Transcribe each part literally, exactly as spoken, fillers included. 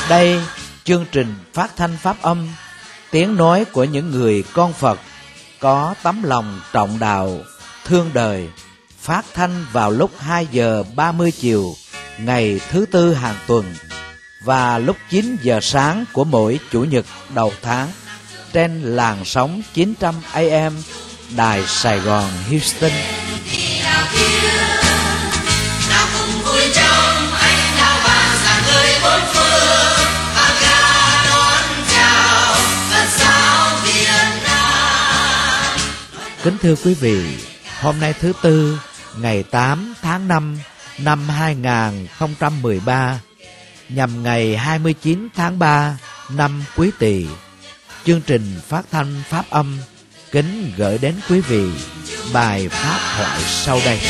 Đây, chương trình phát thanh pháp âm, tiếng nói của những người con Phật có tấm lòng trọng đạo, thương đời, phát thanh vào lúc hai giờ ba mươi chiều ngày thứ tư hàng tuần và lúc chín giờ sáng của mỗi chủ nhật đầu tháng trên làn sóng chín trăm A M Đài Sài Gòn Houston. Kính thưa quý vị, hôm nay thứ Tư, ngày tám tháng năm năm hai nghìn không trăm mười ba, nhằm ngày hai mươi chín tháng ba năm Quý Tỵ, chương trình phát thanh pháp âm kính gửi đến quý vị bài pháp thoại sau đây.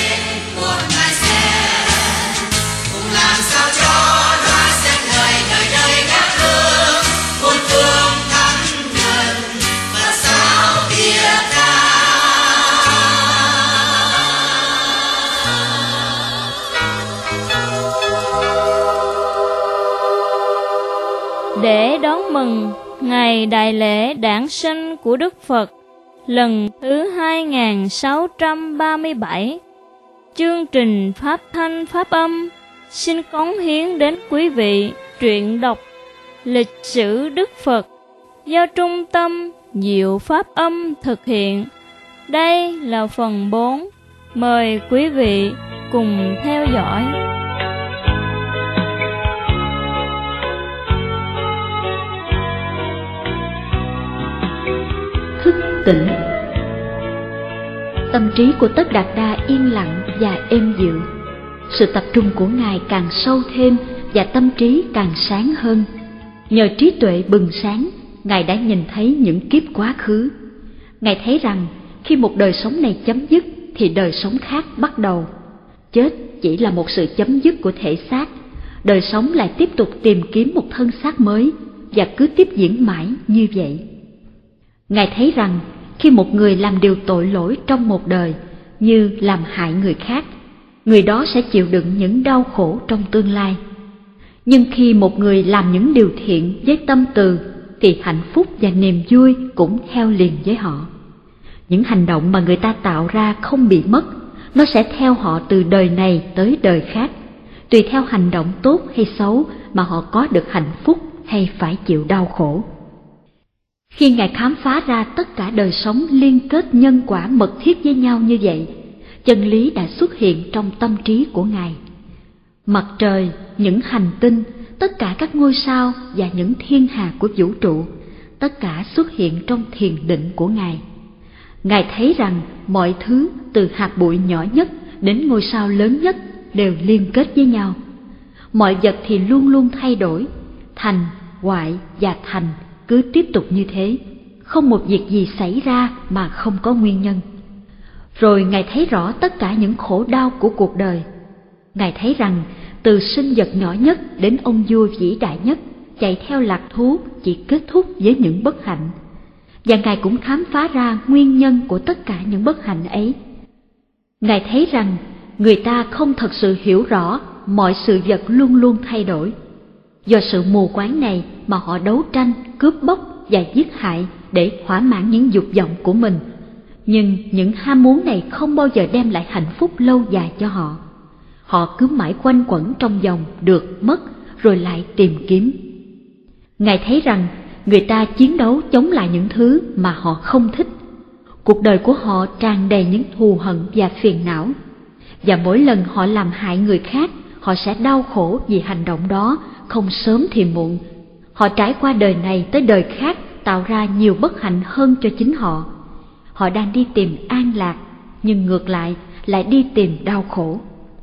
Để đón mừng ngày đại lễ đản sinh của Đức Phật lần thứ hai nghìn sáu trăm ba mươi bảy, chương trình phát thanh pháp âm xin cống hiến đến quý vị truyện đọc lịch sử Đức Phật do Trung tâm Diệu Pháp Âm thực hiện. Đây là phần bốn. Mời quý vị cùng theo dõi. Thức tỉnh. Tâm trí của Tất Đạt Đa yên lặng và êm dịu. Sự tập trung của Ngài càng sâu thêm và tâm trí càng sáng hơn. Nhờ trí tuệ bừng sáng, Ngài đã nhìn thấy những kiếp quá khứ. Ngài thấy rằng khi một đời sống này chấm dứt thì đời sống khác bắt đầu. Chết chỉ là một sự chấm dứt của thể xác. Đời sống lại tiếp tục tìm kiếm một thân xác mới và cứ tiếp diễn mãi như vậy. Ngài thấy rằng khi một người làm điều tội lỗi trong một đời, như làm hại người khác, người đó sẽ chịu đựng những đau khổ trong tương lai. Nhưng khi một người làm những điều thiện với tâm từ, thì hạnh phúc và niềm vui cũng theo liền với họ. Những hành động mà người ta tạo ra không bị mất, nó sẽ theo họ từ đời này tới đời khác, tùy theo hành động tốt hay xấu mà họ có được hạnh phúc hay phải chịu đau khổ. Khi Ngài khám phá ra tất cả đời sống liên kết nhân quả mật thiết với nhau như vậy, chân lý đã xuất hiện trong tâm trí của Ngài. Mặt trời, những hành tinh, tất cả các ngôi sao và những thiên hà của vũ trụ, tất cả xuất hiện trong thiền định của Ngài. Ngài thấy rằng mọi thứ từ hạt bụi nhỏ nhất đến ngôi sao lớn nhất đều liên kết với nhau. Mọi vật thì luôn luôn thay đổi, thành, hoại và thành cứ tiếp tục như thế, không một việc gì xảy ra mà không có nguyên nhân. Rồi Ngài thấy rõ tất cả những khổ đau của cuộc đời. Ngài thấy rằng từ sinh vật nhỏ nhất đến ông vua vĩ đại nhất chạy theo lạc thú chỉ kết thúc với những bất hạnh. Và Ngài cũng khám phá ra nguyên nhân của tất cả những bất hạnh ấy. Ngài thấy rằng người ta không thật sự hiểu rõ mọi sự vật luôn luôn thay đổi. Do sự mù quáng này mà họ đấu tranh, cướp bóc và giết hại để thỏa mãn những dục vọng của mình. Nhưng những ham muốn này không bao giờ đem lại hạnh phúc lâu dài cho họ. Họ cứ mãi quanh quẩn trong vòng được mất rồi lại tìm kiếm. Ngài thấy rằng người ta chiến đấu chống lại những thứ mà họ không thích. Cuộc đời của họ tràn đầy những thù hận và phiền não. Và mỗi lần họ làm hại người khác, họ sẽ đau khổ vì hành động đó, không sớm thì muộn. Họ trải qua đời này tới đời khác tạo ra nhiều bất hạnh hơn cho chính họ. Họ đang đi tìm an lạc, nhưng ngược lại lại đi tìm đau khổ.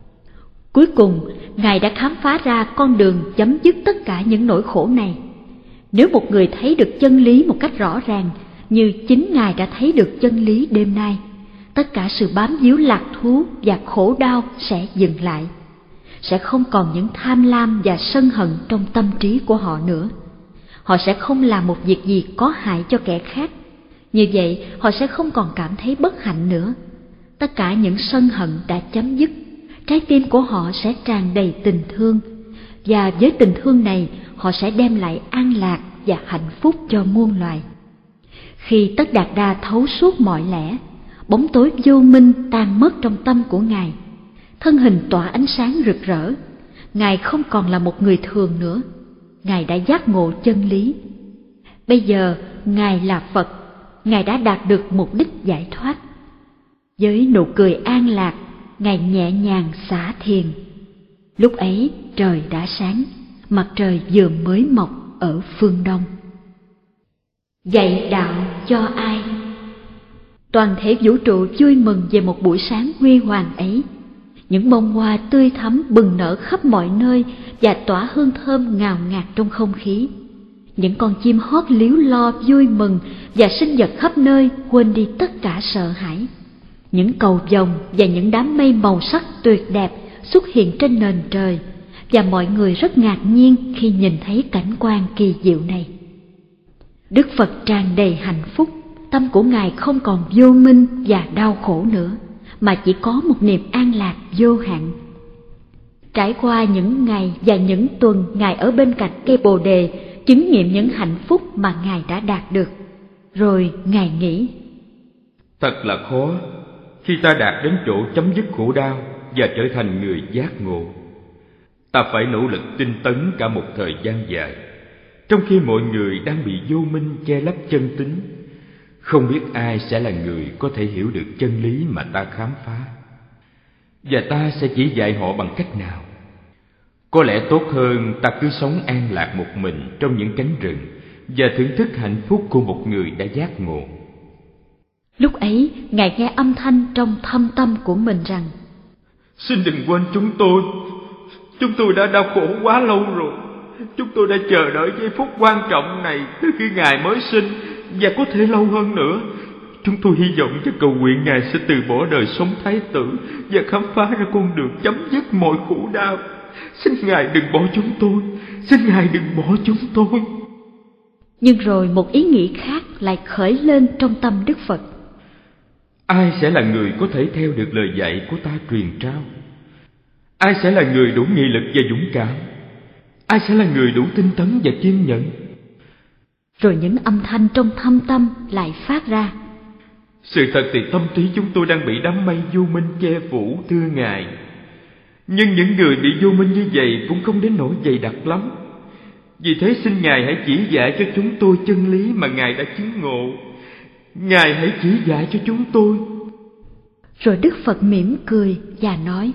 Cuối cùng, Ngài đã khám phá ra con đường chấm dứt tất cả những nỗi khổ này. Nếu một người thấy được chân lý một cách rõ ràng, như chính Ngài đã thấy được chân lý đêm nay, tất cả sự bám víu lạc thú và khổ đau sẽ dừng lại. Sẽ không còn những tham lam và sân hận trong tâm trí của họ nữa. Họ sẽ không làm một việc gì có hại cho kẻ khác. Như vậy, họ sẽ không còn cảm thấy bất hạnh nữa. Tất cả những sân hận đã chấm dứt. Trái tim của họ sẽ tràn đầy tình thương. Và với tình thương này, họ sẽ đem lại an lạc và hạnh phúc cho muôn loài. Khi Tất Đạt Đa thấu suốt mọi lẽ, bóng tối vô minh tan mất trong tâm của Ngài. Thân hình tỏa ánh sáng rực rỡ. Ngài không còn là một người thường nữa. Ngài đã giác ngộ chân lý. Bây giờ Ngài là Phật. Ngài đã đạt được mục đích giải thoát. Với nụ cười an lạc, Ngài nhẹ nhàng xả thiền. Lúc ấy trời đã sáng, mặt trời vừa mới mọc ở phương đông. Dạy đạo cho ai? Toàn thể vũ trụ vui mừng về một buổi sáng huy hoàng ấy. Những bông hoa tươi thắm bừng nở khắp mọi nơi và tỏa hương thơm ngào ngạt trong không khí. Những con chim hót líu lo vui mừng và sinh vật khắp nơi quên đi tất cả sợ hãi. Những cầu vồng và những đám mây màu sắc tuyệt đẹp xuất hiện trên nền trời, và mọi người rất ngạc nhiên khi nhìn thấy cảnh quan kỳ diệu này. Đức Phật tràn đầy hạnh phúc, tâm của Ngài không còn vô minh và đau khổ nữa, mà chỉ có một niềm an lạc vô hạn. Trải qua những ngày và những tuần Ngài ở bên cạnh cây Bồ Đề, chứng nghiệm những hạnh phúc mà Ngài đã đạt được. Rồi Ngài nghĩ, thật là khó khi ta đạt đến chỗ chấm dứt khổ đau và trở thành người giác ngộ. Ta phải nỗ lực tinh tấn cả một thời gian dài, trong khi mọi người đang bị vô minh che lấp chân tính. Không biết ai sẽ là người có thể hiểu được chân lý mà ta khám phá, và ta sẽ chỉ dạy họ bằng cách nào. Có lẽ tốt hơn ta cứ sống an lạc một mình trong những cánh rừng và thưởng thức hạnh phúc của một người đã giác ngộ. Lúc ấy, Ngài nghe âm thanh trong thâm tâm của mình rằng, xin đừng quên chúng tôi. Chúng tôi đã đau khổ quá lâu rồi. Chúng tôi đã chờ đợi giây phút quan trọng này từ khi Ngài mới sinh, và có thể lâu hơn nữa. Chúng tôi hy vọng và cầu nguyện Ngài sẽ từ bỏ đời sống thái tử và khám phá ra con đường chấm dứt mọi khổ đau. Xin Ngài đừng bỏ chúng tôi. Xin Ngài đừng bỏ chúng tôi. Nhưng rồi một ý nghĩ khác lại khởi lên trong tâm Đức Phật. Ai sẽ là người có thể theo được lời dạy của ta truyền trao? Ai sẽ là người đủ nghị lực và dũng cảm? Ai sẽ là người đủ tinh tấn và kiên nhẫn? Rồi những âm thanh trong thâm tâm lại phát ra. Sự thật thì tâm trí chúng tôi đang bị đám mây vô minh che phủ, thưa Ngài. Nhưng những người bị vô minh như vậy cũng không đến nỗi dày đặc lắm. Vì thế xin Ngài hãy chỉ dạy cho chúng tôi chân lý mà Ngài đã chứng ngộ. Ngài hãy chỉ dạy cho chúng tôi. Rồi Đức Phật mỉm cười và nói,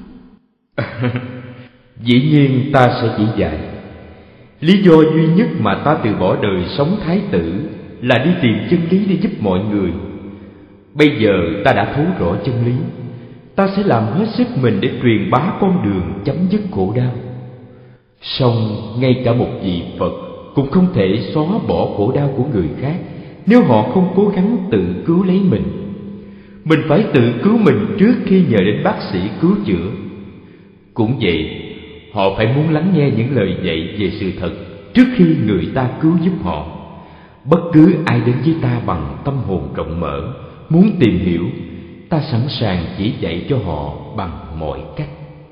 dĩ nhiên ta sẽ chỉ dạy. Lý do duy nhất mà ta từ bỏ đời sống thái tử là đi tìm chân lý để giúp mọi người. Bây giờ ta đã thấu rõ chân lý, ta sẽ làm hết sức mình để truyền bá con đường chấm dứt khổ đau. Song ngay cả một vị Phật cũng không thể xóa bỏ khổ đau của người khác nếu họ không cố gắng tự cứu lấy mình. Mình phải tự cứu mình trước khi nhờ đến bác sĩ cứu chữa. Cũng vậy, họ phải muốn lắng nghe những lời dạy về sự thật trước khi người ta cứu giúp họ. Bất cứ ai đến với ta bằng tâm hồn rộng mở, muốn tìm hiểu, ta sẵn sàng chỉ dạy cho họ bằng mọi cách.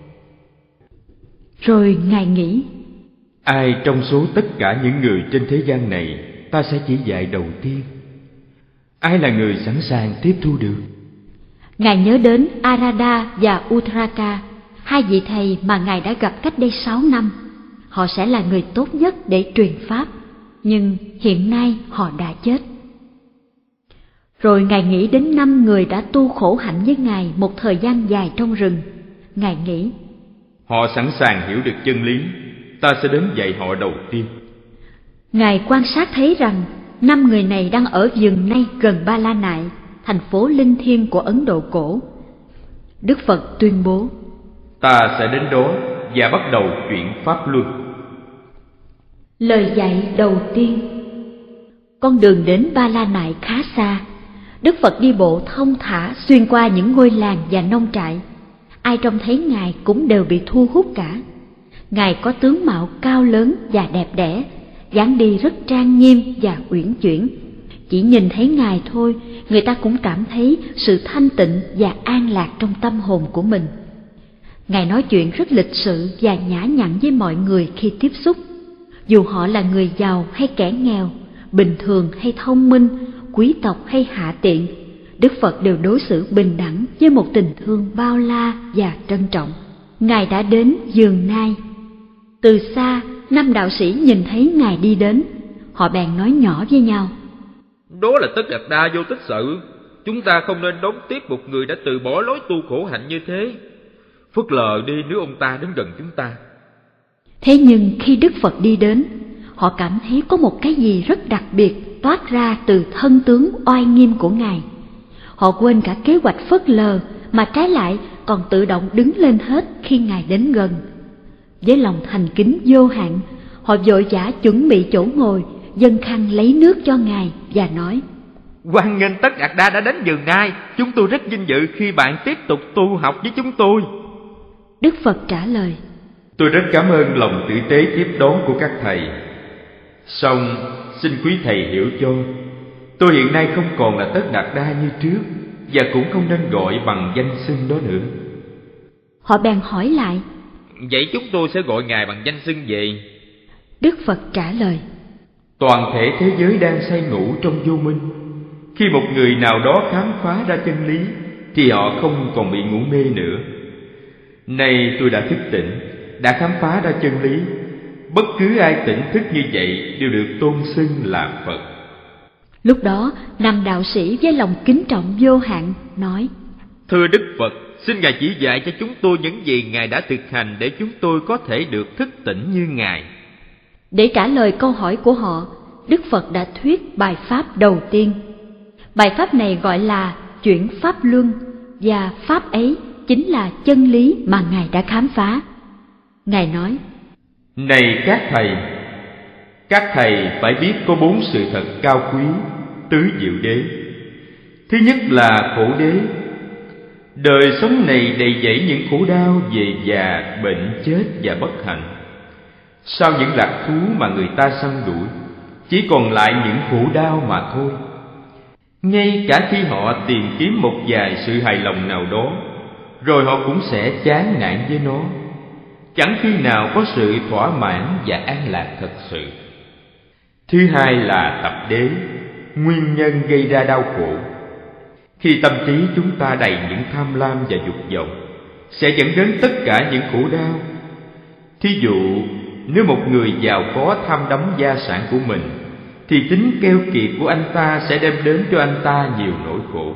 Rồi Ngài nghĩ, ai trong số tất cả những người trên thế gian này ta sẽ chỉ dạy đầu tiên? Ai là người sẵn sàng tiếp thu được? Ngài nhớ đến Arada và Uttaraka, hai vị thầy mà Ngài đã gặp cách đây sáu năm. Họ sẽ là người tốt nhất để truyền pháp, nhưng hiện nay họ đã chết. Rồi Ngài nghĩ đến năm người đã tu khổ hạnh với Ngài một thời gian dài trong rừng. Ngài nghĩ, họ sẵn sàng hiểu được chân lý, ta sẽ đến dạy họ đầu tiên. Ngài quan sát thấy rằng năm người này đang ở vườn nay gần Ba La Nại, thành phố linh thiêng của Ấn Độ cổ. Đức Phật tuyên bố, ta sẽ đến đó và bắt đầu chuyện pháp luân. Lời dạy đầu tiên. Con đường đến Ba La Nại khá xa. Đức Phật đi bộ thông thả xuyên qua những ngôi làng và nông trại. Ai trông thấy Ngài cũng đều bị thu hút cả. Ngài có tướng mạo cao lớn và đẹp đẽ, dáng đi rất trang nghiêm và uyển chuyển. Chỉ nhìn thấy Ngài thôi, người ta cũng cảm thấy sự thanh tịnh và an lạc trong tâm hồn của mình. Ngài nói chuyện rất lịch sự và nhã nhặn với mọi người khi tiếp xúc. Dù họ là người giàu hay kẻ nghèo, bình thường hay thông minh, quý tộc hay hạ tiện, Đức Phật đều đối xử bình đẳng với một tình thương bao la và trân trọng. Ngài đã đến vườn nai. Từ xa, năm đạo sĩ nhìn thấy Ngài đi đến, họ bèn nói nhỏ với nhau: Đó là Tất Đạt Đa vô tích sự. Chúng ta không nên đón tiếp một người đã từ bỏ lối tu khổ hạnh như thế. Phớt lờ đi nếu ông ta đến gần chúng ta. Thế nhưng khi Đức Phật đi đến, họ cảm thấy có một cái gì rất đặc biệt toát ra từ thân tướng oai nghiêm của Ngài. Họ quên cả kế hoạch phớt lờ, mà trái lại còn tự động đứng lên hết khi Ngài đến gần. Với lòng thành kính vô hạn, họ vội vã chuẩn bị chỗ ngồi, dâng khăn lấy nước cho Ngài và nói: Hoan nghênh Tất Đạt Đa đã đến vườn nai. Chúng tôi rất vinh dự khi bạn tiếp tục tu học với chúng tôi. Đức Phật trả lời: Tôi rất cảm ơn lòng tử tế tiếp đón của các thầy. Song xin quý thầy hiểu cho, tôi hiện nay không còn là Tất Đạt Đa như trước, và cũng không nên gọi bằng danh xưng đó nữa. Họ bèn hỏi lại: Vậy chúng tôi sẽ gọi Ngài bằng danh xưng gì? Đức Phật trả lời: Toàn thể thế giới đang say ngủ trong vô minh. Khi một người nào đó khám phá ra chân lý, thì họ không còn bị ngủ mê nữa. Nay tôi đã thức tỉnh, đã khám phá ra chân lý. Bất cứ ai tỉnh thức như vậy đều được tôn xưng là Phật. Lúc đó, năm đạo sĩ với lòng kính trọng vô hạn nói: Thưa Đức Phật, xin Ngài chỉ dạy cho chúng tôi những gì Ngài đã thực hành để chúng tôi có thể được thức tỉnh như Ngài. Để trả lời câu hỏi của họ, Đức Phật đã thuyết bài pháp đầu tiên. Bài pháp này gọi là chuyển pháp luân, và pháp ấy chính là chân lý mà Ngài đã khám phá. Ngài nói: Này các thầy, các thầy phải biết có bốn sự thật cao quý, tứ diệu đế. Thứ nhất là khổ đế. Đời sống này đầy dẫy những khổ đau về già, bệnh, chết và bất hạnh. Sau những lạc thú mà người ta săn đuổi, chỉ còn lại những khổ đau mà thôi. Ngay cả khi họ tìm kiếm một vài sự hài lòng nào đó, rồi họ cũng sẽ chán nản với nó. Chẳng khi nào có sự thỏa mãn và an lạc thật sự. Thứ hai là tập đế, nguyên nhân gây ra đau khổ. Khi tâm trí chúng ta đầy những tham lam và dục vọng, sẽ dẫn đến tất cả những khổ đau. Thí dụ, nếu một người giàu có tham đắm gia sản của mình, thì tính keo kiệt của anh ta sẽ đem đến cho anh ta nhiều nỗi khổ.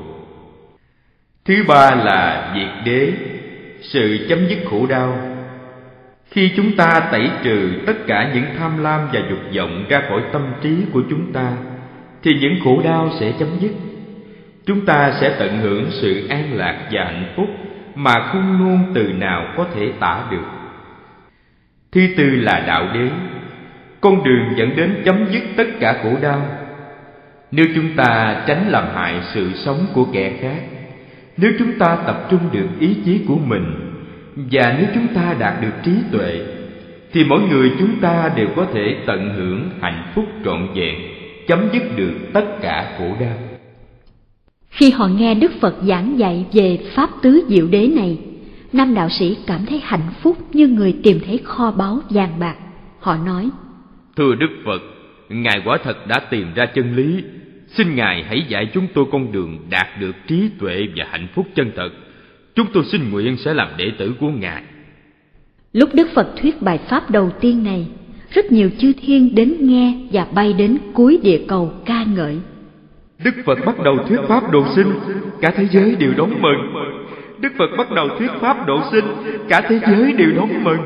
Thứ ba là diệt đế, sự chấm dứt khổ đau. Khi chúng ta tẩy trừ tất cả những tham lam và dục vọng ra khỏi tâm trí của chúng ta, thì những khổ đau sẽ chấm dứt. Chúng ta sẽ tận hưởng sự an lạc và hạnh phúc mà không ngôn từ nào có thể tả được. Thứ tư là đạo đế, con đường dẫn đến chấm dứt tất cả khổ đau. Nếu chúng ta tránh làm hại sự sống của kẻ khác, nếu chúng ta tập trung được ý chí của mình, và nếu chúng ta đạt được trí tuệ, thì mỗi người chúng ta đều có thể tận hưởng hạnh phúc trọn vẹn, chấm dứt được tất cả khổ đau. Khi họ nghe Đức Phật giảng dạy về pháp tứ diệu đế này, năm đạo sĩ cảm thấy hạnh phúc như người tìm thấy kho báu vàng bạc. Họ nói: Thưa Đức Phật, Ngài quả thật đã tìm ra chân lý. Xin Ngài hãy dạy chúng tôi con đường đạt được trí tuệ và hạnh phúc chân thật. Chúng tôi xin nguyện sẽ làm đệ tử của Ngài. Lúc Đức Phật thuyết bài pháp đầu tiên này, rất nhiều chư thiên đến nghe và bay đến cuối địa cầu ca ngợi. Đức Phật bắt đầu thuyết pháp độ sinh, cả thế giới đều đón mừng. Đức Phật bắt đầu thuyết pháp độ sinh, cả thế giới đều đón mừng.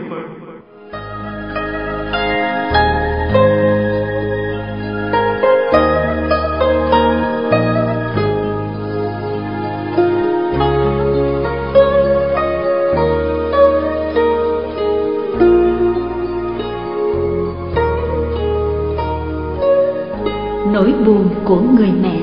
Nỗi buồn của người mẹ.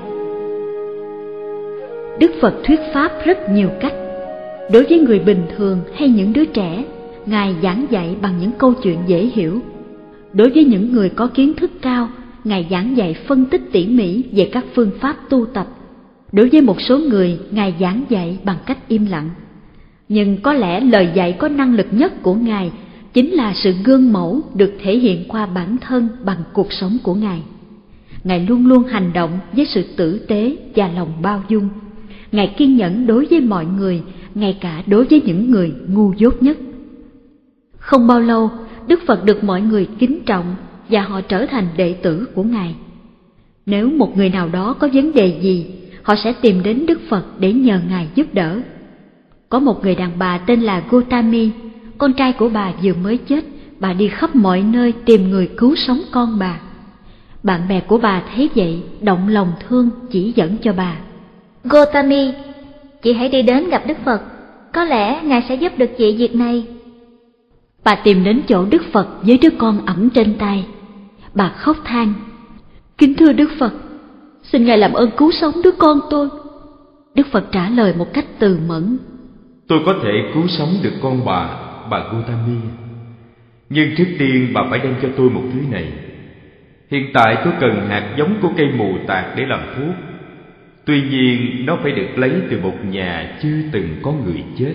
Đức Phật thuyết pháp rất nhiều cách. Đối với người bình thường hay những đứa trẻ, Ngài giảng dạy bằng những câu chuyện dễ hiểu. Đối với những người có kiến thức cao, Ngài giảng dạy phân tích tỉ mỉ về các phương pháp tu tập. Đối với một số người, Ngài giảng dạy bằng cách im lặng. Nhưng có lẽ lời dạy có năng lực nhất của Ngài chính là sự gương mẫu được thể hiện qua bản thân bằng cuộc sống của Ngài. Ngài luôn luôn hành động với sự tử tế và lòng bao dung. Ngài kiên nhẫn đối với mọi người, ngay cả đối với những người ngu dốt nhất. Không bao lâu, Đức Phật được mọi người kính trọng và họ trở thành đệ tử của Ngài. Nếu một người nào đó có vấn đề gì, họ sẽ tìm đến Đức Phật để nhờ Ngài giúp đỡ. Có một người đàn bà tên là Gotami, con trai của bà vừa mới chết, bà đi khắp mọi nơi tìm người cứu sống con bà. Bạn bè của bà thấy vậy, động lòng thương chỉ dẫn cho bà. Gotami, chị hãy đi đến gặp Đức Phật, có lẽ Ngài sẽ giúp được chị việc này. Bà tìm đến chỗ Đức Phật với đứa con ẵm trên tay. Bà khóc than: Kính thưa Đức Phật, xin Ngài làm ơn cứu sống đứa con tôi. Đức Phật trả lời một cách từ mẫn: Tôi có thể cứu sống được con bà, bà Gotami. Nhưng trước tiên bà phải đem cho tôi một thứ này. Hiện tại tôi cần hạt giống của cây mù tạt để làm thuốc. Tuy nhiên nó phải được lấy từ một nhà chưa từng có người chết.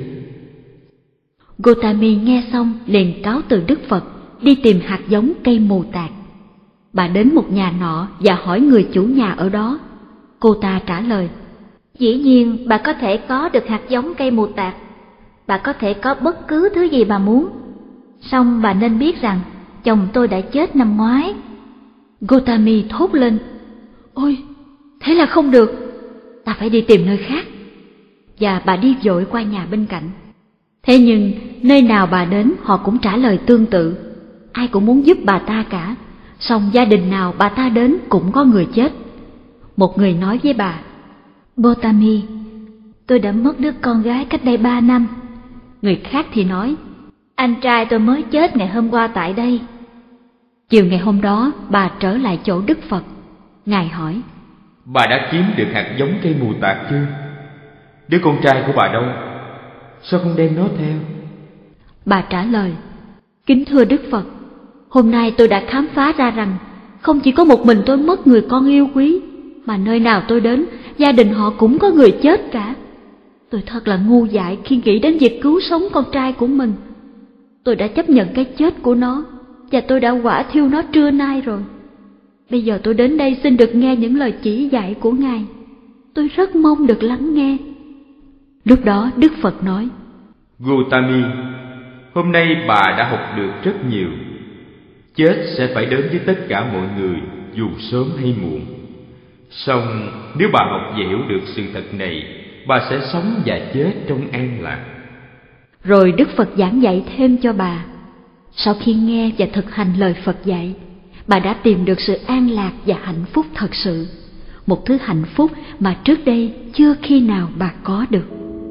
Gotami nghe xong liền cáo từ Đức Phật, đi tìm hạt giống cây mù tạt. Bà đến một nhà nọ và hỏi người chủ nhà ở đó. Cô ta trả lời: Dĩ nhiên bà có thể có được hạt giống cây mù tạt. Bà có thể có bất cứ thứ gì bà muốn. Song bà nên biết rằng chồng tôi đã chết năm ngoái. Gotami thốt lên: Ôi, thế là không được, ta phải đi tìm nơi khác. Và bà đi vội qua nhà bên cạnh. Thế nhưng nơi nào bà đến họ cũng trả lời tương tự. Ai cũng muốn giúp bà ta cả, song gia đình nào bà ta đến cũng có người chết. Một người nói với bà: Gotami, tôi đã mất đứa con gái cách đây ba năm. Người khác thì nói: Anh trai tôi mới chết ngày hôm qua tại đây. Chiều ngày hôm đó bà trở lại chỗ Đức Phật. Ngài hỏi: Bà đã kiếm được hạt giống cây mù tạt chưa? Đứa con trai của bà đâu? Sao không đem nó theo? Bà trả lời: Kính thưa Đức Phật, hôm nay tôi đã khám phá ra rằng không chỉ có một mình tôi mất người con yêu quý, mà nơi nào tôi đến, gia đình họ cũng có người chết cả. Tôi thật là ngu dại khi nghĩ đến việc cứu sống con trai của mình. Tôi đã chấp nhận cái chết của nó, và tôi đã quả thiêu nó trưa nay rồi. Bây giờ tôi đến đây xin được nghe những lời chỉ dạy của Ngài. Tôi rất mong được lắng nghe. Lúc đó Đức Phật nói: Gotami, hôm nay bà đã học được rất nhiều. Chết sẽ phải đến với tất cả mọi người, dù sớm hay muộn. Song nếu bà học và hiểu được sự thật này, bà sẽ sống và chết trong an lạc. Rồi Đức Phật giảng dạy thêm cho bà. Sau khi nghe và thực hành lời Phật dạy, bà đã tìm được sự an lạc và hạnh phúc thật sự. Một thứ hạnh phúc mà trước đây chưa khi nào bà có được.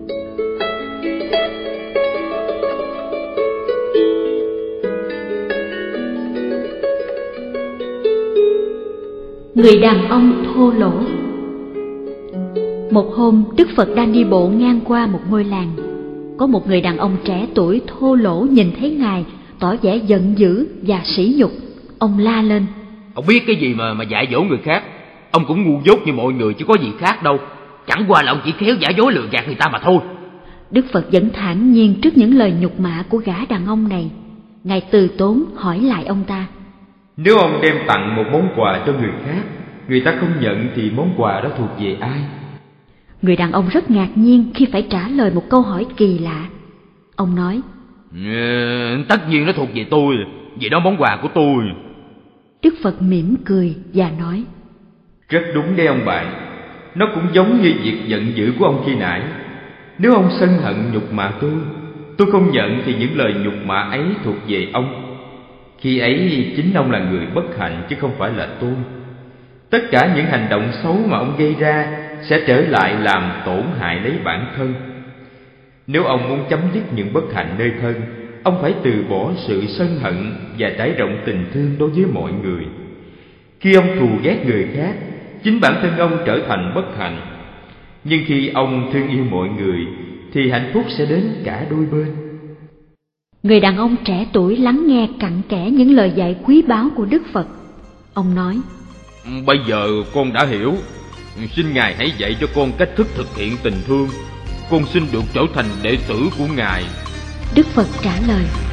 Người đàn ông thô lỗ. Một hôm, Đức Phật đang đi bộ ngang qua một ngôi làng. Có một người đàn ông trẻ tuổi thô lỗ nhìn thấy Ngài, tỏ vẻ giận dữ và sỉ nhục. Ông la lên: Ông biết cái gì mà mà dạy dỗ người khác? Ông cũng ngu dốt như mọi người chứ có gì khác đâu. Chẳng qua là ông chỉ khéo giả dối lừa gạt người ta mà thôi. Đức Phật vẫn thản nhiên trước những lời nhục mạ của gã đàn ông này. Ngài từ tốn hỏi lại ông ta: Nếu ông đem tặng một món quà cho người khác, người ta không nhận thì món quà đó thuộc về ai? Người đàn ông rất ngạc nhiên khi phải trả lời một câu hỏi kỳ lạ. Ông nói: ừ, Tất nhiên nó thuộc về tôi, vì đó món quà của tôi. Đức Phật mỉm cười và nói: Rất đúng đấy ông bạn. Nó cũng giống như việc giận dữ của ông khi nãy. Nếu ông sân hận nhục mạ tôi, tôi không nhận thì những lời nhục mạ ấy thuộc về ông. Khi ấy chính ông là người bất hạnh chứ không phải là tôi. Tất cả những hành động xấu mà ông gây ra sẽ trở lại làm tổn hại lấy bản thân. Nếu ông muốn chấm dứt những bất hạnh nơi thân, ông phải từ bỏ sự sân hận và trải rộng tình thương đối với mọi người. Khi ông thù ghét người khác, chính bản thân ông trở thành bất hạnh. Nhưng khi ông thương yêu mọi người thì hạnh phúc sẽ đến cả đôi bên. Người đàn ông trẻ tuổi lắng nghe cặn kẽ những lời dạy quý báu của Đức Phật. Ông nói: Bây giờ con đã hiểu. Xin Ngài hãy dạy cho con cách thức thực hiện tình thương. Con xin được trở thành đệ tử của Ngài. Đức Phật trả lời: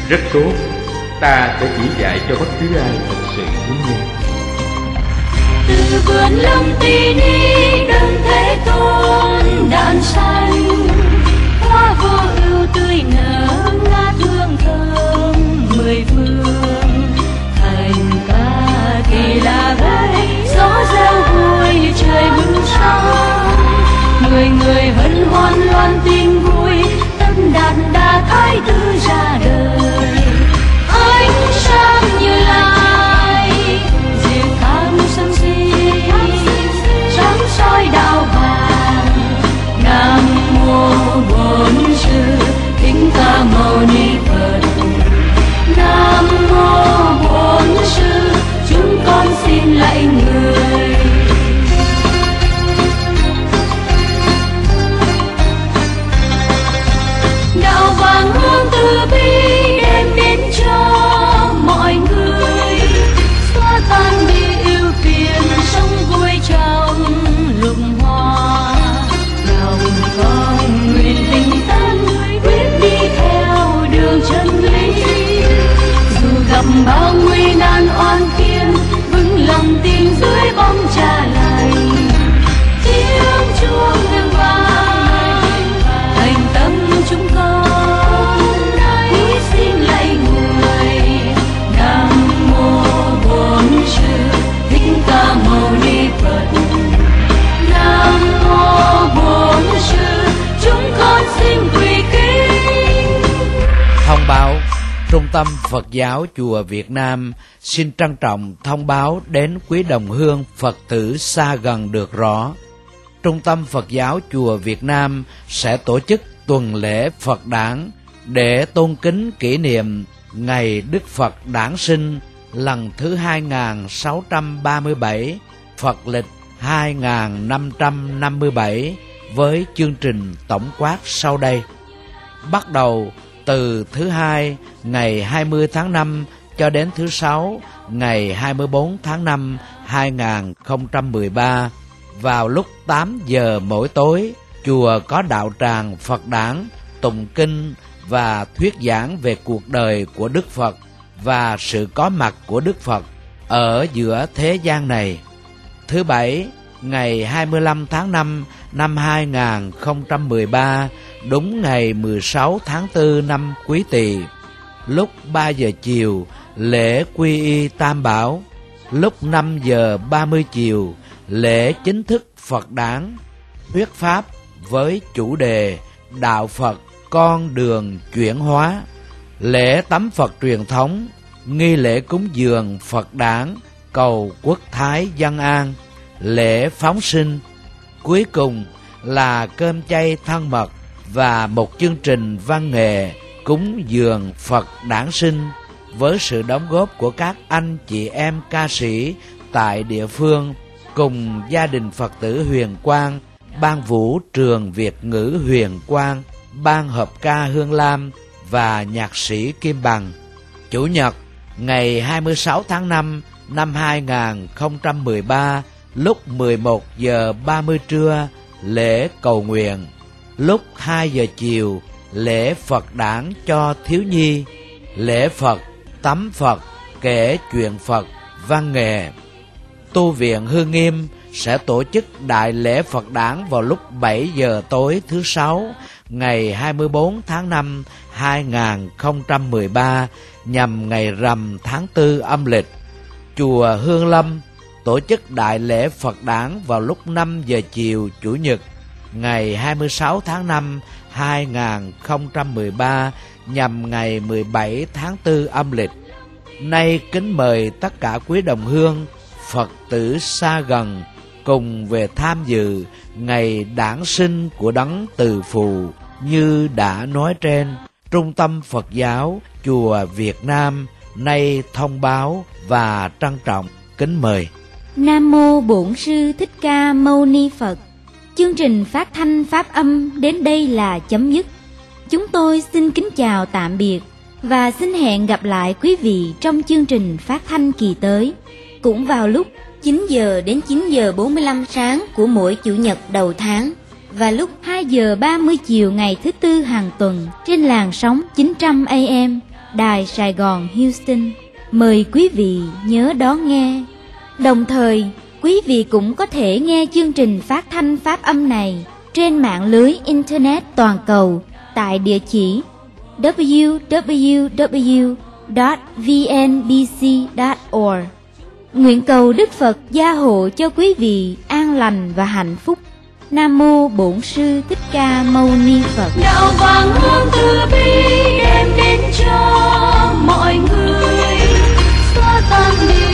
Rất tốt, ta sẽ chỉ dạy cho bất cứ ai thật sự muốn nghe. Từ vườn lâm tì ni đấng Thế Tôn đàn xanh, hoa vô ưu tươi nở ngát hương thơm mười phương. Thành ca kỳ lạ gái, gió reo vui trời bừng sáng. Người người hân hoan loan tin vui, tâm đàn đa thái tử ra đời. Ánh sáng như lai, diệu thám sân si, sáng soi đạo vàng. Nam mô Bổn Sư Thích Ca Mâu Ni Phật. Nam mô Bổn Sư, chúng con xin lạy người. Đạo vàng hương từ bi đem đến cho mọi người, xóa tan đi ưu phiền, sống vui trong lục hoa. Lòng con nguyện tinh tấn, quyết đi theo đường chân lý. Dù gặp bao nguy nan oan khiên, vững lòng tin dưới bóng trà lành. Tiếng chuông ngân vang, thành tâm chúng con hãy xin lạy người. Nam mô Bổn Sư Thích Ca Mâu Ni Phật. Nam mô Bổn Sư, chúng con xin quỳ kính. Thông báo: Trung tâm Phật giáo Chùa Việt Nam xin trân trọng thông báo đến quý đồng hương Phật tử xa gần được rõ. Trung tâm Phật giáo Chùa Việt Nam sẽ tổ chức tuần lễ Phật đản để tôn kính kỷ niệm ngày Đức Phật đản sinh lần thứ hai nghìn sáu trăm ba mươi bảy, Phật lịch hai nghìn năm trăm năm mươi bảy với chương trình tổng quát sau đây. Bắt đầu từ thứ hai ngày hai mươi tháng năm cho đến thứ sáu ngày hai mươi bốn tháng năm hai nghìn không trăm mười ba, vào lúc tám giờ mỗi tối, chùa có đạo tràng Phật đản, tụng kinh và thuyết giảng về cuộc đời của Đức Phật và sự có mặt của Đức Phật ở giữa thế gian này. Thứ bảy ngày hai mươi lăm tháng năm năm hai nghìn không trăm mười ba, đúng ngày mười sáu tháng tư năm Quý Tỵ, lúc ba giờ chiều lễ quy y Tam Bảo, lúc năm giờ ba mươi chiều lễ chính thức Phật đản, thuyết pháp với chủ đề Đạo Phật con đường chuyển hóa, lễ tắm Phật truyền thống, nghi lễ cúng dường Phật đản cầu quốc thái dân an, lễ phóng sinh. Cuối cùng là cơm chay thân mật và một chương trình văn nghệ cúng dường Phật đản sinh với sự đóng góp của các anh chị em ca sĩ tại địa phương cùng gia đình Phật tử Huyền Quang, ban vũ trường Việt ngữ Huyền Quang, ban hợp ca Hương Lam và nhạc sĩ Kim Bằng. Chủ nhật ngày hai mươi sáu tháng năm năm hai nghìn không trăm mười ba, lúc mười một giờ ba mươi trưa lễ cầu nguyện, lúc hai giờ chiều lễ Phật đản cho thiếu nhi, lễ Phật, tắm Phật, kể chuyện Phật, văn nghệ. Tu viện Hương Nghiêm sẽ tổ chức đại lễ Phật đản vào lúc bảy giờ tối thứ sáu ngày hai mươi bốn tháng năm hai nghìn không trăm mười ba, nhằm ngày rằm tháng tư âm lịch. Chùa Hương Lâm tổ chức đại lễ Phật đản vào lúc năm giờ chiều chủ nhật ngày hai mươi sáu tháng năm hai nghìn không trăm mười ba, nhằm ngày mười bảy tháng tư âm lịch. Nay kính mời tất cả quý đồng hương Phật tử xa gần cùng về tham dự ngày đản sinh của Đấng Từ Phụ như đã nói trên. Trung tâm Phật giáo Chùa Việt Nam nay thông báo và trân trọng kính mời. Nam mô Bổn Sư Thích Ca Mâu Ni Phật. Chương trình phát thanh pháp âm đến đây là chấm dứt. Chúng tôi xin kính chào tạm biệt và xin hẹn gặp lại quý vị trong chương trình phát thanh kỳ tới, cũng vào lúc chín giờ đến chín giờ bốn mươi lăm sáng của mỗi chủ nhật đầu tháng và lúc hai giờ ba mươi chiều ngày thứ tư hàng tuần trên làn sóng chín trăm A M Đài Sài Gòn Houston. Mời quý vị nhớ đón nghe. Đồng thời, quý vị cũng có thể nghe chương trình phát thanh phát âm này trên mạng lưới Internet toàn cầu tại địa chỉ w w w chấm v n b c chấm org. Nguyện cầu Đức Phật gia hộ cho quý vị an lành và hạnh phúc. Nam mô Bổn Sư Thích Ca Mâu Ni Phật. Đạo vàng hương từ bi đem đến cho mọi người xóa tan